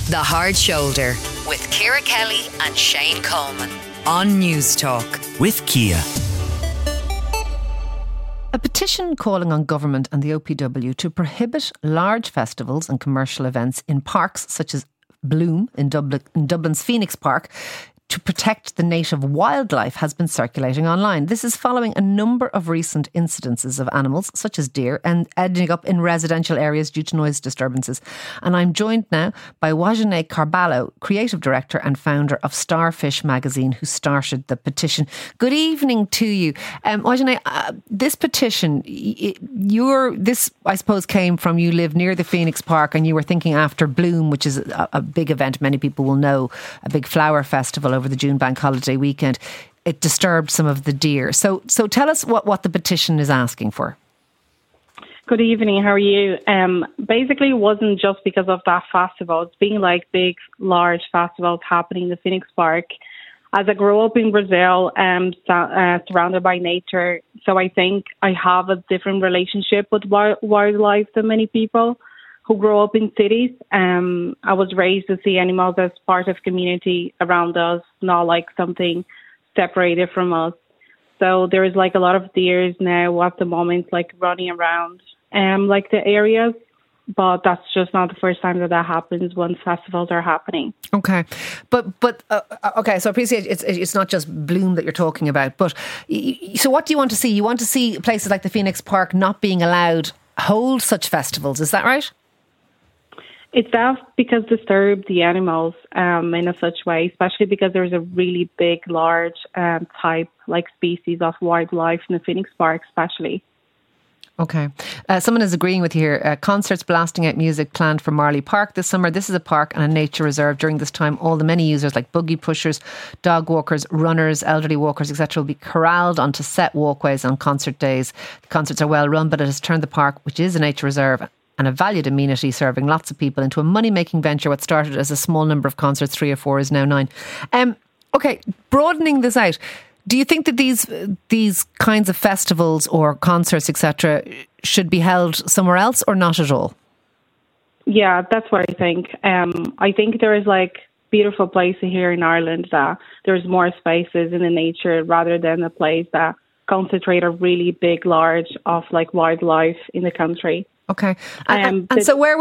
The Hard Shoulder with Ciara Kelly and Shane Coleman on News Talk. With Kia. A petition calling on government and the OPW to prohibit large festivals and commercial events in parks such as Bloom in Dublin's Phoenix Park to protect the native wildlife has been circulating online. This is following a number of recent incidences of animals, such as deer, and ending up in residential areas due to noise disturbances. And I'm joined now by Wajane Carballo, creative director and founder of Starfish magazine, who started the petition. Good evening to you. Wajane, this petition, this I suppose came from, you live near the Phoenix Park and you were thinking after Bloom, which is a big event many people will know, a big flower festival over the June bank holiday weekend. It disturbed some of the deer. So tell us what the petition is asking for. Good evening. How are you? Basically, it wasn't just because of that festival. It's been like big, large festivals happening in the Phoenix Park. As I grew up in Brazil, surrounded by nature, so I think I have a different relationship with wildlife than many people who grow up in cities. I was raised to see animals as part of community around us, not like something separated from us. So there is like a lot of deers now at the moment, like running around like the areas. But that's just not the first time that happens when festivals are happening. Okay. But okay, so I appreciate it's not just Bloom that you're talking about. But so what do you want to see? You want to see places like the Phoenix Park not being allowed hold such festivals, is that right? It's that because disturb the animals in a such way, especially because there's a really big, large type, like species of wildlife in the Phoenix Park, especially. Okay. Someone is agreeing with you here. Concerts blasting out music planned for Marley Park this summer. This is a park and a nature reserve. During this time, all the many users like buggy pushers, dog walkers, runners, elderly walkers, etc. will be corralled onto set walkways on concert days. The concerts are well run, but it has turned the park, which is a nature reserve and a valued amenity serving lots of people, into a money-making venture. What started as a small number of concerts, 3 or 4, is now 9. Okay, broadening this out, do you think that these kinds of festivals or concerts, etc., should be held somewhere else or not at all? Yeah, that's what I think. I think there is like beautiful places here in Ireland that there's more spaces in the nature rather than a place that concentrate a really big, large of like wildlife in the country. Okay. And so where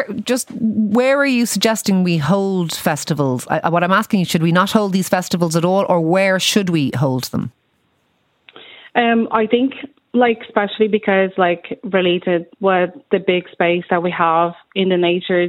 are you suggesting we hold festivals? What I'm asking you, should we not hold these festivals at all, or where should we hold them? I think like especially because like related with the big space that we have in the natures,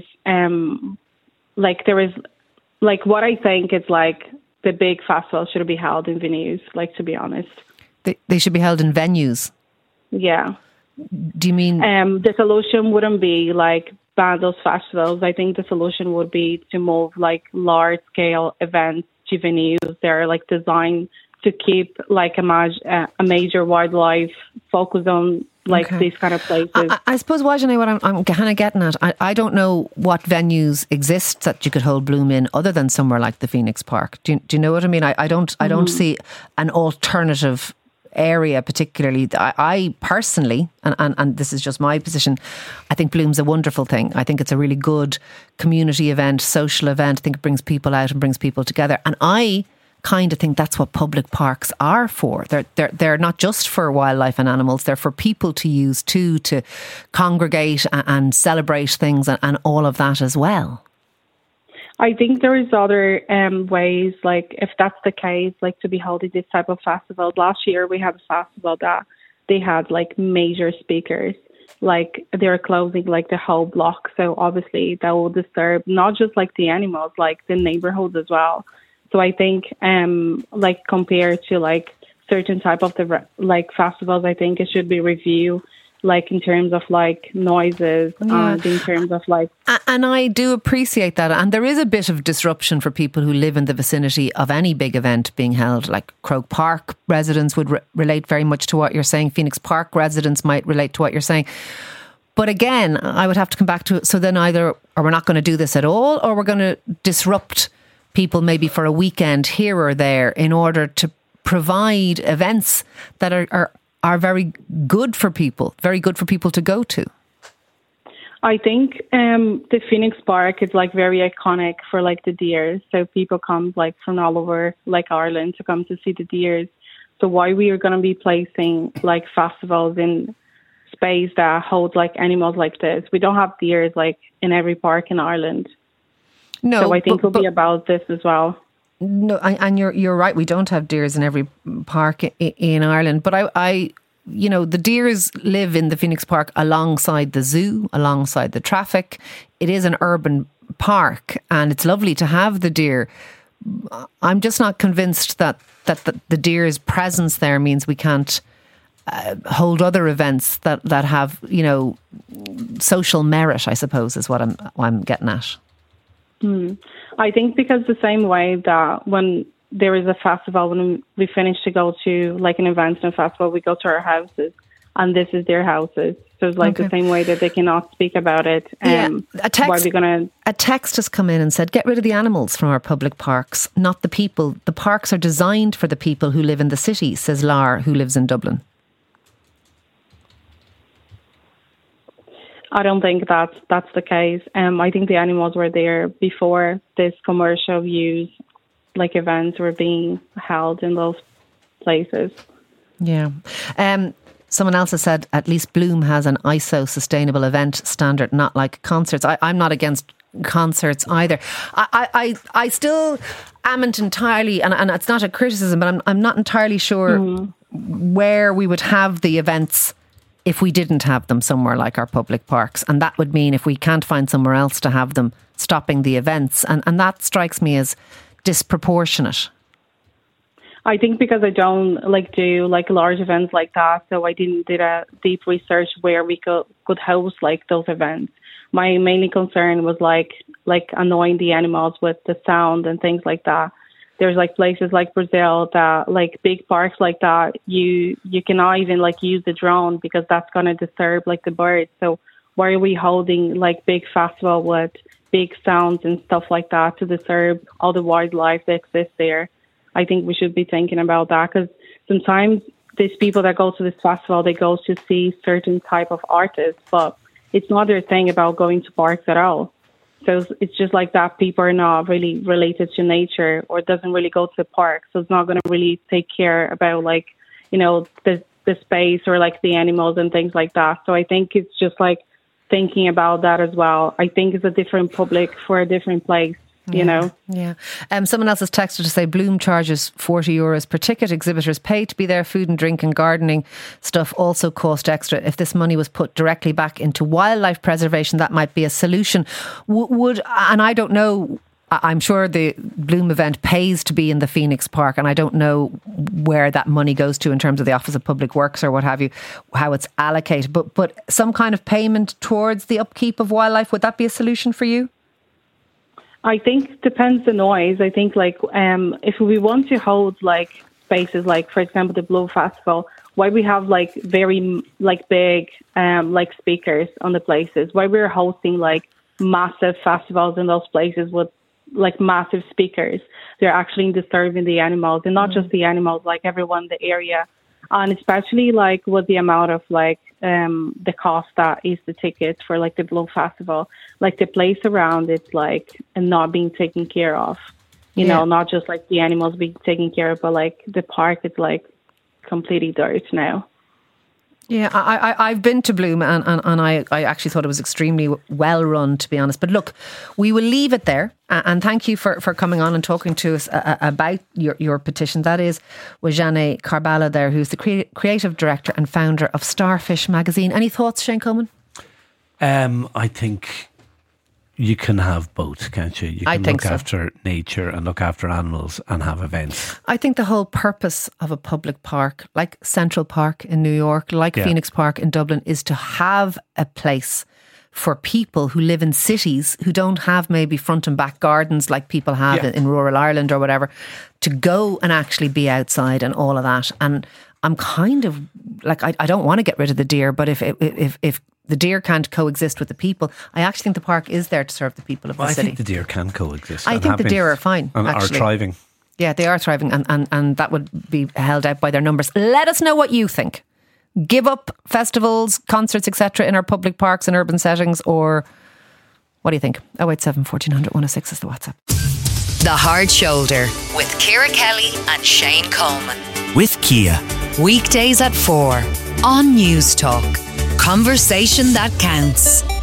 like there is like what I think is like the big festival should be held in venues, like to be honest. They should be held in venues? Yeah. Do you mean... the solution wouldn't be like ban those festivals. I think the solution would be to move like large scale events to venues. They're like designed to keep like a major wildlife focus on like these kind of places. I suppose, Wajane, what I'm kind of getting at, I don't know what venues exist that you could hold Bloom in other than somewhere like the Phoenix Park. Do you know what I mean? I don't see an alternative area particularly. I personally, and this is just my position, I think Bloom's a wonderful thing. I think it's a really good community event, social event. I think it brings people out and brings people together. And I kind of think that's what public parks are for. They're not just for wildlife and animals. They're for people to use too, to congregate and celebrate things and all of that as well. I think there is other ways, like if that's the case, like to be holding this type of festival. Last year we had a festival that they had like major speakers, like they were closing like the whole block. So obviously that will disturb not just like the animals, like the neighborhoods as well. So I think like compared to like certain type of the like festivals, I think it should be reviewed like in terms of like noises and in terms of like... And I do appreciate that. And there is a bit of disruption for people who live in the vicinity of any big event being held. Like Croke Park residents would relate very much to what you're saying. Phoenix Park residents might relate to what you're saying. But again, I would have to come back to it. So then either or we're not going to do this at all, or we're going to disrupt people maybe for a weekend here or there in order to provide events that are very good for people to go to. I think the Phoenix Park is like very iconic for like the deer. So people come like from all over like Ireland to come to see the deer. So why we are going to be placing like festivals in space that hold like animals like this? We don't have deer like in every park in Ireland. No, so I think it'll be about this as well. No, and you're right. We don't have deers in every park in Ireland, but I you know, the deers live in the Phoenix Park alongside the zoo, alongside the traffic. It is an urban park, and it's lovely to have the deer. I'm just not convinced that the deer's presence there means we can't hold other events that have, you know, social merit, I suppose, is what I'm getting at. I think because the same way that when there is a festival, when we finish to go to like an event and a festival, we go to our houses, and this is their houses. So it's like the same way that they cannot speak about it. A text has come in and said, get rid of the animals from our public parks, not the people. The parks are designed for the people who live in the city, says Lar, who lives in Dublin. I don't think that's the case. I think the animals were there before this commercial use, like events were being held in those places. Yeah. Someone else has said, at least Bloom has an ISO sustainable event standard, not like concerts. I'm not against concerts either. I still amn't entirely, and it's not a criticism, but I'm not entirely sure where we would have the events if we didn't have them somewhere like our public parks. And that would mean if we can't find somewhere else to have them, stopping the events. And that strikes me as disproportionate. I think because I don't like do like large events like that, so I didn't do a deep research where we could host like those events. My mainly concern was like annoying the animals with the sound and things like that. There's like places like Brazil that like big parks like that, you cannot even like use the drone because that's going to disturb like the birds. So why are we holding like big festival with big sounds and stuff like that to disturb all the wildlife that exists there? I think we should be thinking about that, because sometimes these people that go to this festival, they go to see certain type of artists, but it's not their thing about going to parks at all. So it's just like that people are not really related to nature or doesn't really go to the park. So it's not going to really take care about like, you know, the space or like the animals and things like that. So I think it's just like thinking about that as well. I think it's a different public for a different place. You know? Yeah. Someone else has texted to say Bloom charges €40 per ticket. Exhibitors pay to be there. Food and drink and gardening stuff also cost extra. If this money was put directly back into wildlife preservation, that might be a solution. And I don't know, I'm sure the Bloom event pays to be in the Phoenix Park, and I don't know where that money goes to in terms of the Office of Public Works or what have you, how it's allocated. But some kind of payment towards the upkeep of wildlife, would that be a solution for you? I think depends the noise. I think like if we want to hold like spaces like, for example, the Bloom Festival, why we have like very like big like speakers on the places, why we're hosting like massive festivals in those places with like massive speakers. They're actually disturbing the animals, and not just the animals, like everyone in the area. And especially like with the amount of like the cost that is the ticket for like the Bloom Festival, like the place around it's like not being taken care of, you know, not just like the animals being taken care of, but like the park is like completely dirt now. Yeah, I've been to Bloom and I actually thought it was extremely well run, to be honest. But look, we will leave it there. And thank you for coming on and talking to us about your petition. That is Wajane Karbala there, who's the creative director and founder of Starfish magazine. Any thoughts, Shane Coleman? I think you can have both, can't you? You can look after nature and look after animals and have events. I think the whole purpose of a public park, like Central Park in New York, like Phoenix Park in Dublin, is to have a place for people who live in cities who don't have maybe front and back gardens like people have in rural Ireland or whatever, to go and actually be outside and all of that. And I'm kind of like, I don't want to get rid of the deer, but if the deer can't coexist with the people, I actually think the park is there to serve the people of the city. I think the deer can coexist. I think the deer are fine, and actually. Are thriving. Yeah, they are thriving, and that would be held out by their numbers. Let us know what you think. give up festivals, concerts, etc. in our public parks and urban settings, or what do you think? 087 1400 106 is the WhatsApp. The Hard Shoulder with Ciara Kelly and Shane Coleman. With Kia. Weekdays at 4 on News Talk. Conversation that counts.